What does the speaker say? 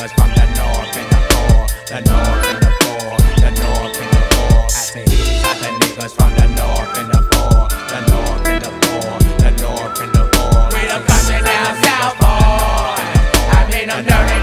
niggas from the north in the four, the north in the four, the north in the four. I say these are the niggas from the north in the four, the north in the four, the north in the four. We done come down south, boy. I made them dirty.